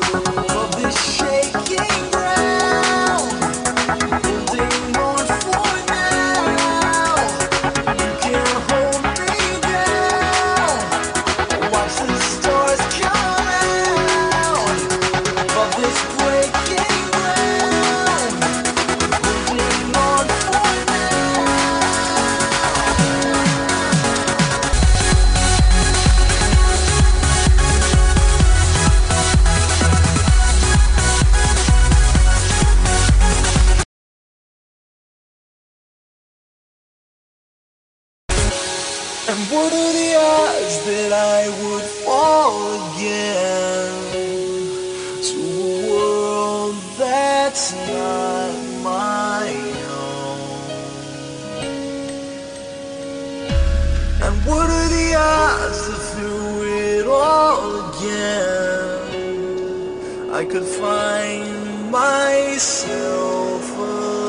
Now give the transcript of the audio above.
of this shaking ground, holding on for now. You can't hold me down. Watch the stars come out of this breaking ground, holding on for And what are the odds that I would fall again to a world that's not my own? And what are the odds that through it all again I could find myself